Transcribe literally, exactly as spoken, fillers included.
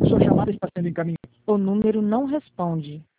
Sua chamada está sendo encaminhada. O número não responde.